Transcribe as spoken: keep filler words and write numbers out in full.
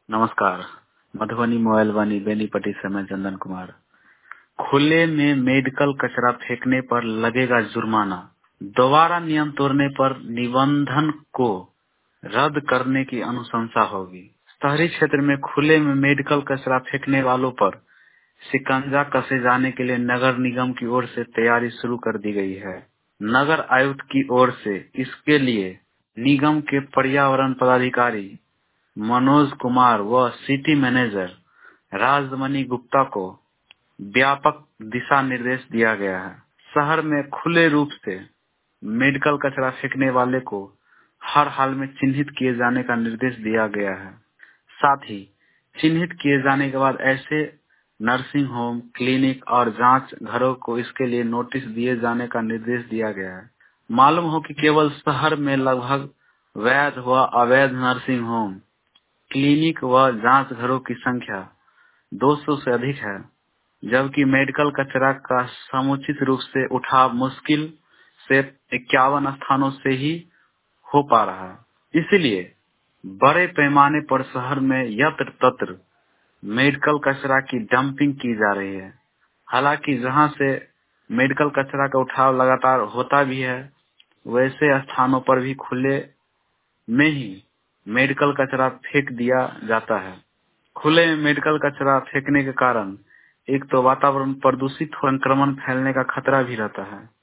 नमस्कार। मधुबनी मोबाइल वानी बेनीपट्टी से मैं चंदन कुमार। खुले में मेडिकल कचरा फेंकने पर लगेगा जुर्माना। दोबारा नियम तोड़ने पर निबंधन को रद्द करने की अनुशंसा होगी। शहरी क्षेत्र में खुले में मेडिकल कचरा फेंकने वालों पर शिकंजा कसे जाने के लिए नगर निगम की ओर से तैयारी शुरू कर दी गई है। नगर आयुक्त की ओर से इसके लिए निगम के पर्यावरण पदाधिकारी मनोज कुमार व सिटी मैनेजर राजमणि गुप्ता को व्यापक दिशा निर्देश दिया गया है। शहर में खुले रूप से मेडिकल कचरा फेंकने वाले को हर हाल में चिन्हित किए जाने का निर्देश दिया गया है। साथ ही चिन्हित किए जाने के बाद ऐसे नर्सिंग होम, क्लिनिक और जांच घरों को इसके लिए नोटिस दिए जाने का निर्देश दिया गया है। मालूम हो कि केवल शहर में लगभग वैध व अवैध नर्सिंग होम, क्लिनिक व जांच घरों की संख्या दो सौ से अधिक है, जबकि मेडिकल कचरा का समुचित रूप से उठाव मुश्किल से इक्यावन स्थानों से ही हो पा रहा है। इसलिए बड़े पैमाने पर शहर में यत्र तत्र मेडिकल कचरा की डंपिंग की जा रही है। हालांकि जहां से मेडिकल कचरा का उठाव लगातार होता भी है, वैसे स्थानों पर भी खुले में ही मेडिकल कचरा फेंक दिया जाता है। खुले में मेडिकल कचरा फेंकने के कारण एक तो वातावरण प्रदूषित हो, संक्रमण फैलने का खतरा भी रहता है।